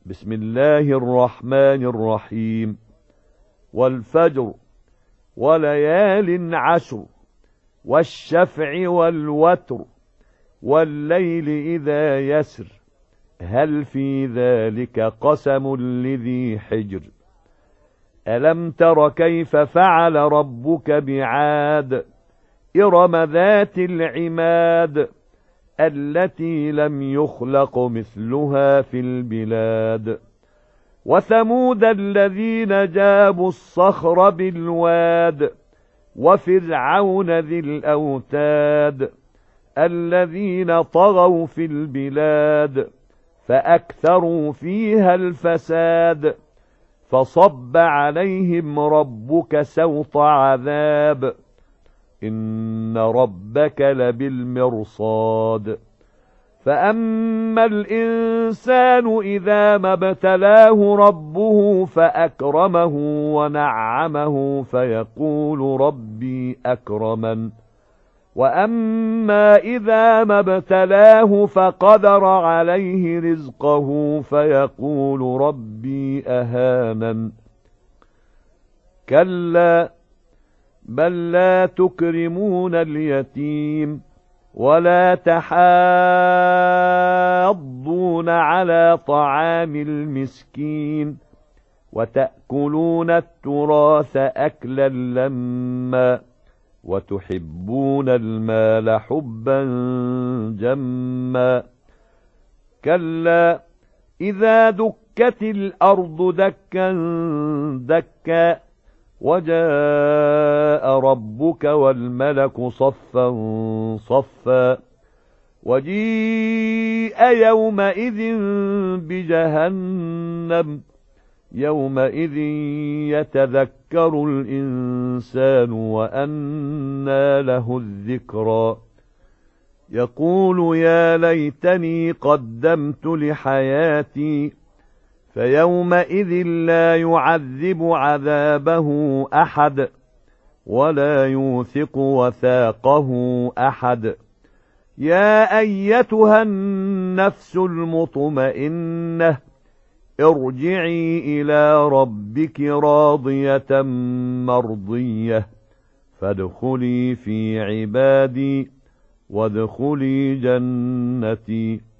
بسم الله الرحمن الرحيم. والفجر وليال عشر والشفع والوتر والليل إذا يسر هل في ذلك قسم لذي حجر ألم تر كيف فعل ربك بعاد إرم ذات العماد التي لم يخلق مثلها في البلاد وثمود الذين جابوا الصخر بالواد وفرعون ذي الأوتاد الذين طغوا في البلاد فأكثروا فيها الفساد فصب عليهم ربك سوط عذاب إن ربك لبالمرصاد فأما الإنسان إذا ما ابتلاه ربه فأكرمه ونعمه فيقول ربي أكرمن وأما إذا ما ابتلاه فقدر عليه رزقه فيقول ربي أهانن كلا بل لا تكرمون اليتيم ولا تحاضون على طعام المسكين وتأكلون التراث أكلا لما وتحبون المال حبا جما كلا إذا دكت الأرض دكا دكا وجاء ربك والملك صفا صفا وجيء يومئذ بجهنم يومئذ يتذكر الإنسان وأنى له الذكرى يقول يا ليتني قدمت لحياتي فيومئذ لا يعذب عذابه أحد ولا يوثق وثاقه أحد يا أيتها النفس المطمئنة ارجعي إلى ربك راضية مرضية فادخلي في عبادي وادخلي جنتي.